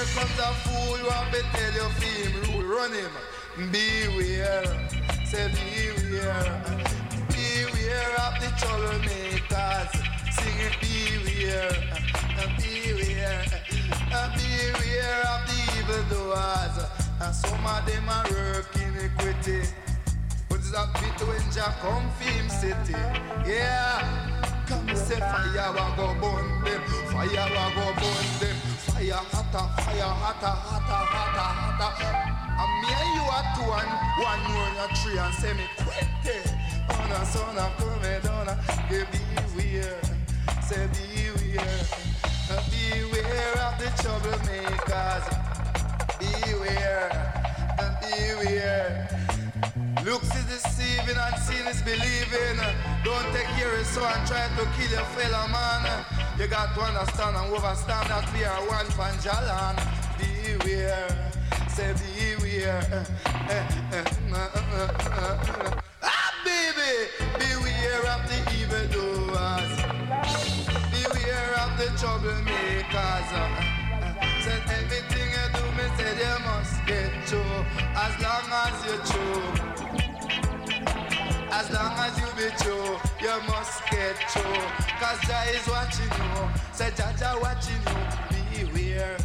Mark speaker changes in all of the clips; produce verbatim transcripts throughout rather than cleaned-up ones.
Speaker 1: here comes a fool who have to tell you feel him rule. Run him. Beware. Say beware. Beware of the troublemakers. Sing it beware. Beware. Beware of the evildoers. And some of them are working iniquity. But it's a bit when Jah come for him city. Yeah. Come say fire will go burn them. Fire will go burn them. Fire hotter, fire hotter, hotter, hotter, hotter. And me and you are two and one more in a tree and say me quit. On a son of come down. Beware. Say beware. Beware of the troublemakers. Beware. Beware. Looks is deceiving and seeing is believing. Don't take your soul and try to kill your fellow man. You got to understand and overstand that we are one panjalan. Beware, say beware. Ah, baby, beware of the evildoers. Beware of the troublemakers. Said everything you do, me said you must get through. As long as you're true. As long as you be true, you must get through. Cause Jah is watching you. Say Jah Jah watching you. Beware,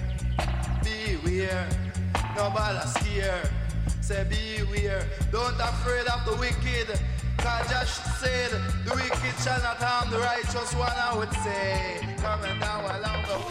Speaker 1: beware. Nobody scare. Say beware. Don't afraid of the wicked. Cause Jah said the wicked shall not harm the righteous one. I would say coming down along the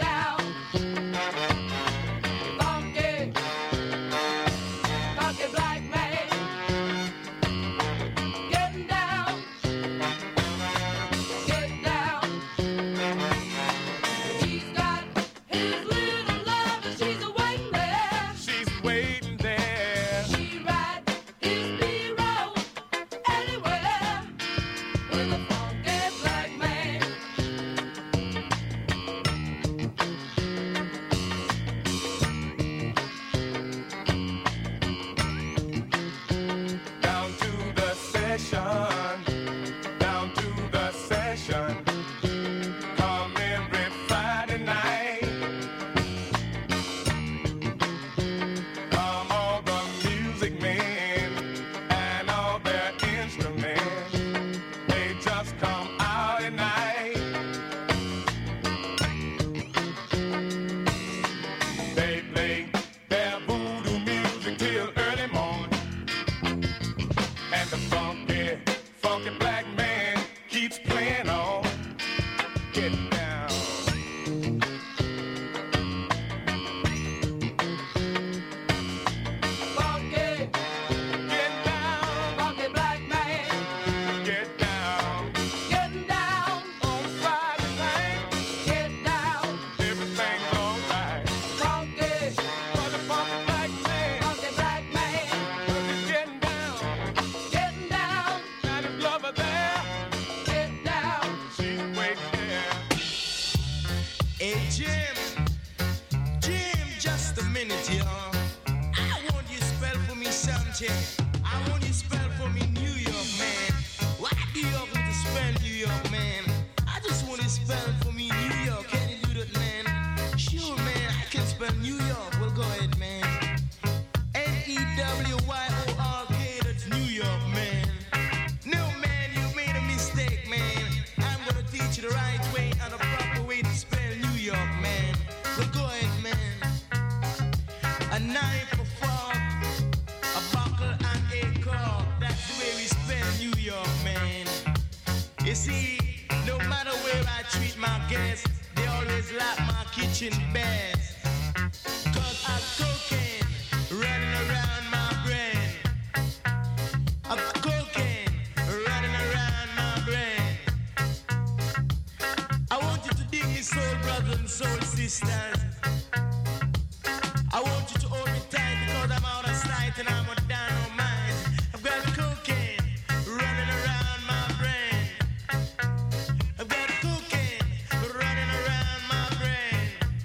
Speaker 2: Black You see, no matter where I treat my guests, they always like my kitchen best. Cause I've cocaine running around my brain. I've cocaine running around my brain. I want you to dig me, soul brothers and soul sisters. I want you to hold me tight because I'm out of sight and I'm a dynamite. I've got cocaine running around my brain. I've got cocaine running around my brain.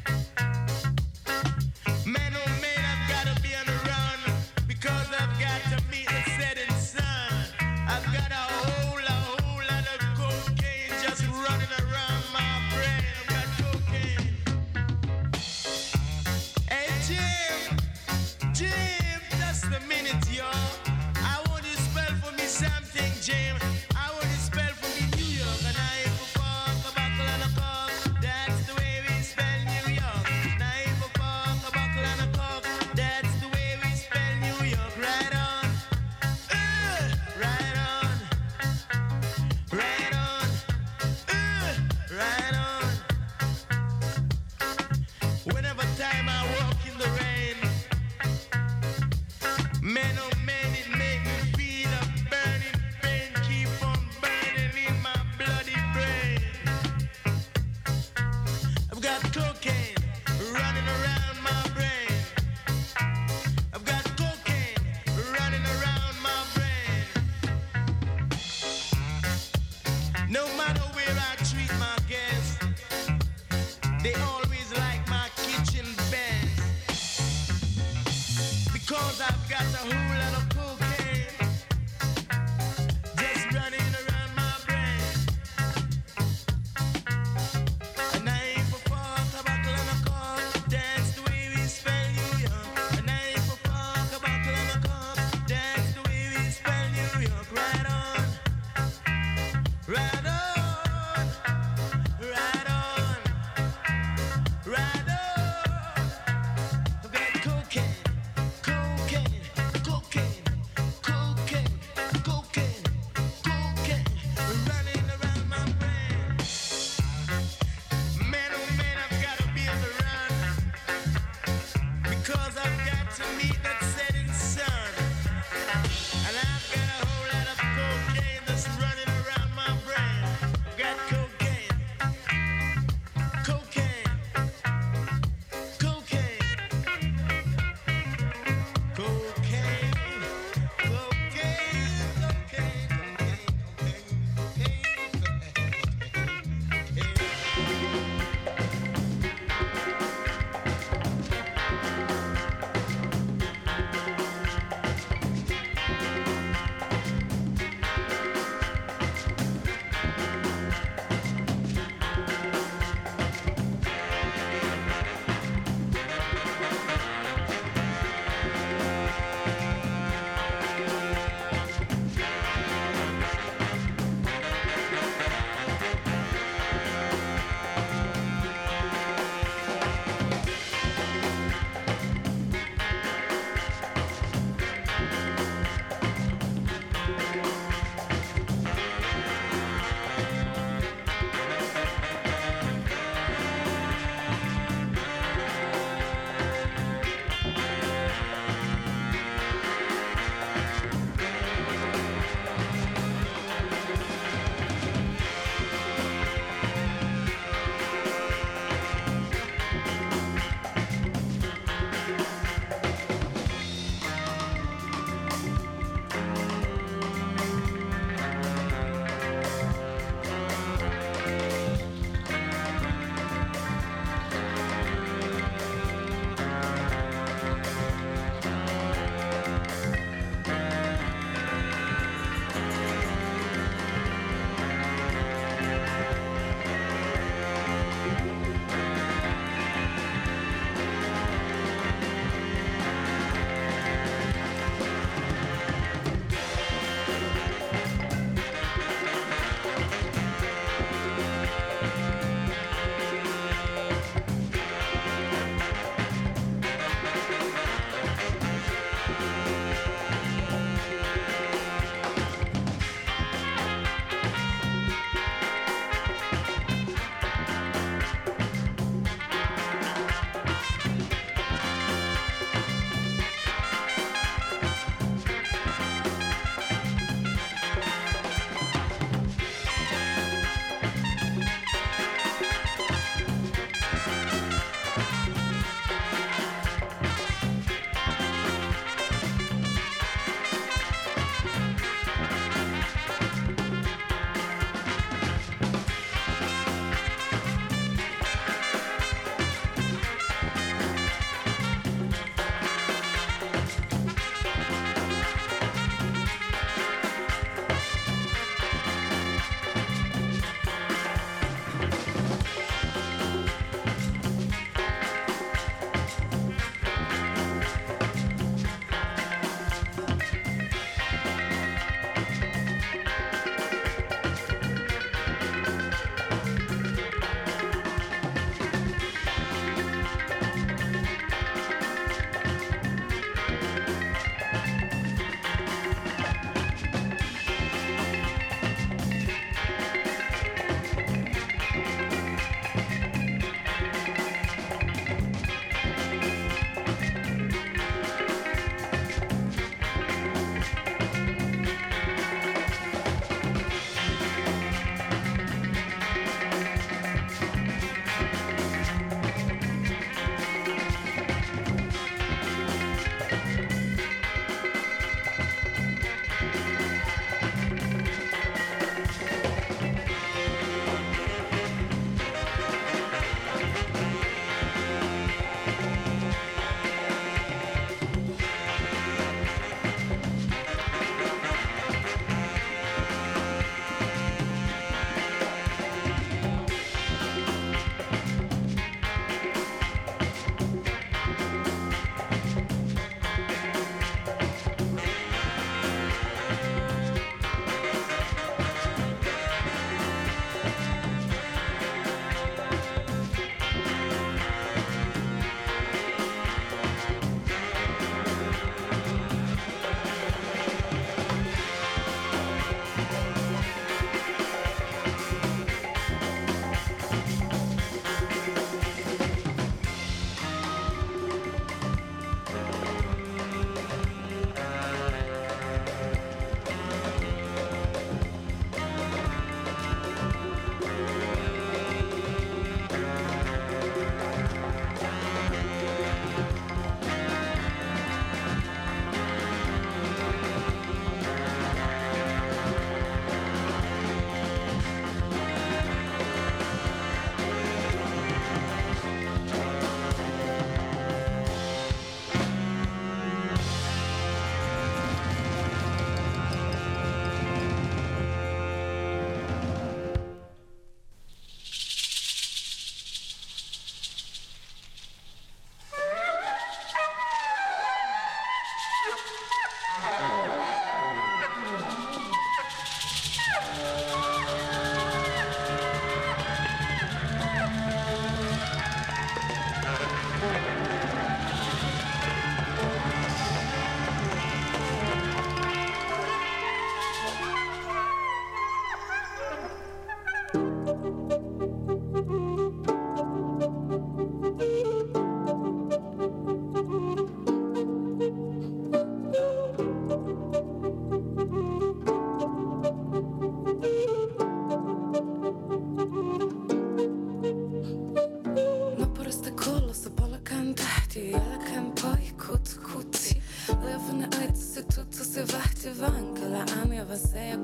Speaker 2: Man, oh man, I've got to be on the run because I've got to meet the setting sun. I've got a whole, a whole lot of cocaine just running around my brain. I've got cocaine. Hey Jim, Jim, just a minute, y'all. I want you to spell for me something, Jim. I want you to spell for me New York. And I ain't for fuck, a buckle and a cock. That's the way we spell New York. And I ain't for fuck, a buckle and a cock. That's the way we spell New York. Right on. Uh, right on. Right on. Uh, right on. Whenever time I walk in the rain, man, oh man, it make me feel a burning pain, keep on burning in my bloody brain. I've got cocaine running around my brain. I've got cocaine running around my brain. No matter where I treat my guests, they always like my kitchen best. Because I've got a whole lot of cocaine just running around my brain. And I ain't for fuck, a buckle and a cock. That's the way we spell New York. And I ain't for fuck, a buckle and a cock. That's the way we spell New York. Right on. Right on. Right on.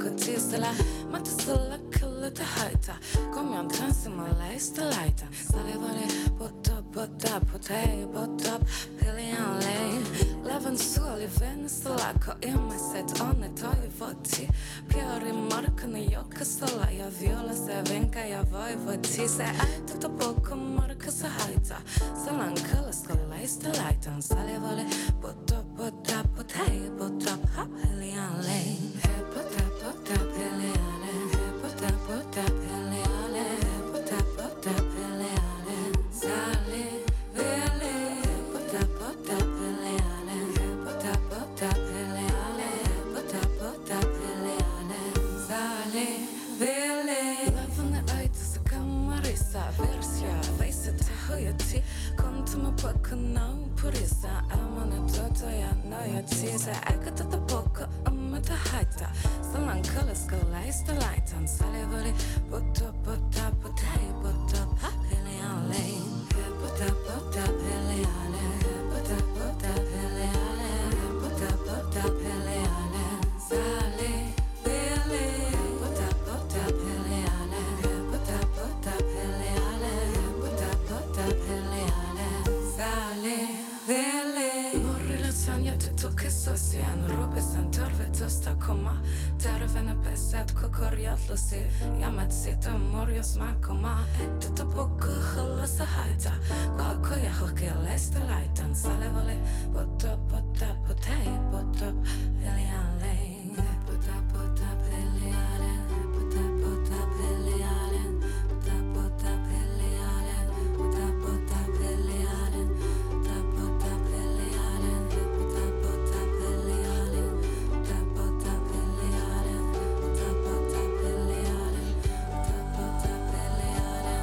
Speaker 3: tisela matasella kulla ta haita kom jag dansa med lästa lighta sale vale bot up bot up potay bot up pillion lane leven sol i venestala ko ima set on it toy voti piori markana joka stala ja viola se venka ja voi voti se aita to poco marka sa haita salan kulla skola lästa lighta sale vale bot up bot up potay bot up pillion lane bot up bot up pillion lane bot up bot up pillion lane bot up bot up pillion lane sale vele bot up bot up pillion lane bot up bot up pillion lane bot up bot up pillion lane sale vele lavande aita sa kamarisa versija vejse te hojati kontuma pakana purisa amana toto ja noja tisa eka tata poko amata haita salan kulla skola ista laitan sale vole bot up bot up potay bot up pillion lane bot up bot up pillion lane bot up bot up pillion lane bot up bot up pillion lane sale vele bot up bot up pillion lane bot up bot up pillion lane bot up bot up pillion lane sale vele morrila sanja te tuke sosian robe san torve tosta koma tarvena pesat kokoriatlosi jamat sita morjos makoma tata poko halasa haita kako ja hoke lesta laitan sale vale bot up bot up potay bot up pillion lane bot up bot up pillion lane bot up bot up pillion lane bot up bot up pillion lane bot up bot up pillion lane bot up bot up pillion lane bot up bot up pillion lane bot up bot up pillion lane bot up bot up pillion lane bot up bot up pillion lane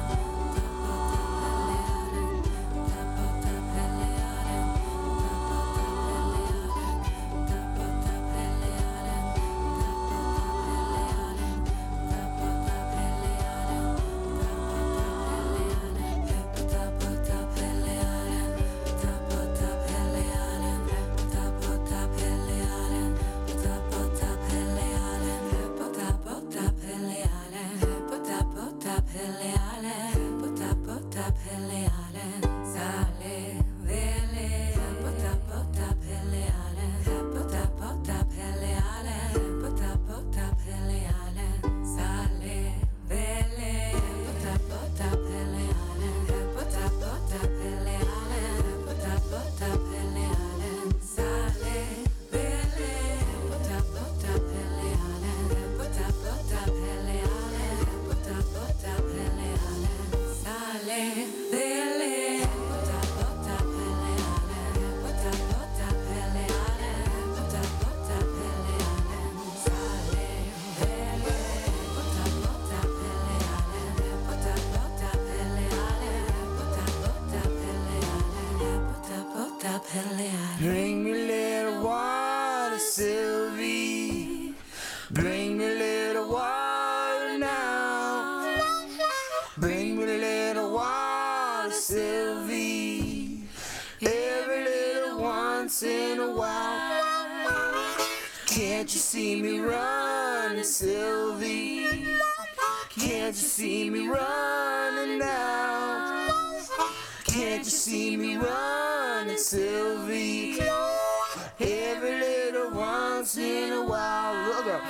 Speaker 4: Bring me little water, Sylvie. Bring me little water now. Bring me little water, Sylvie. Every little once in a while. Can't you see me running, Sylvie? Can't you see me running now? Can't you see me running, Sylvie? Every little once in a while. Look up.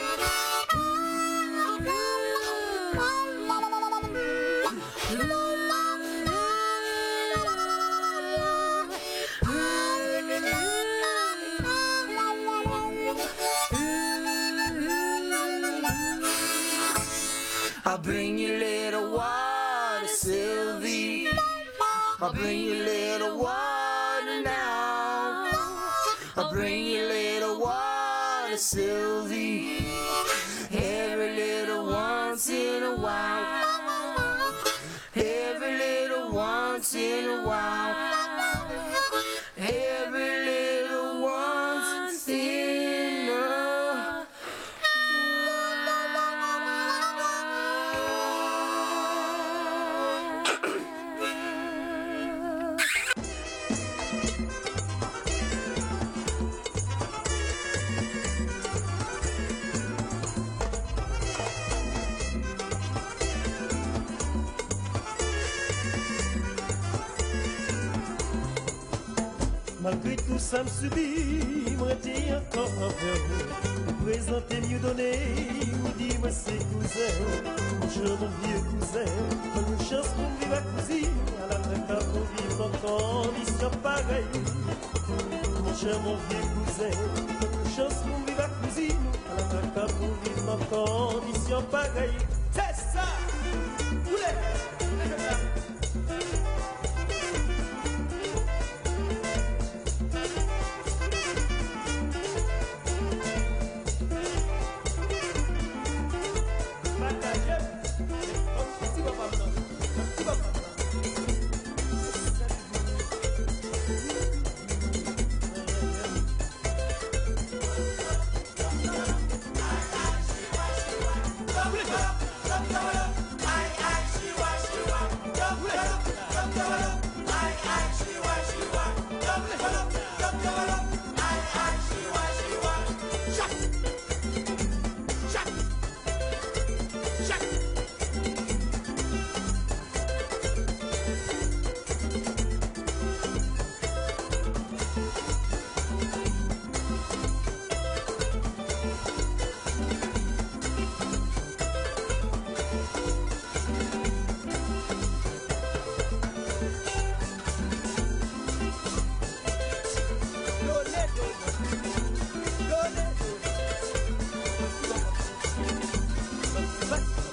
Speaker 4: I'll bring you little water, Sylvie. I'll bring you little water now. I'll bring you little water, Sylvie. Every little once in a while. Every little once in a while. Every little once in a while.
Speaker 5: Malgré tout ça me subit, moi t'ai encore envers vous. Vous présentez mieux donné, vous dites moi c'est cousin. Mon cher mon vieux cousin, bonne chance pour vivre à cousine. À la traite pour vivre dans condition pareille. Mon cher mon vieux cousin, bonne chance pour vivre à cousine. À la traite pour vivre dans condition pareille. C'est ça! Vous But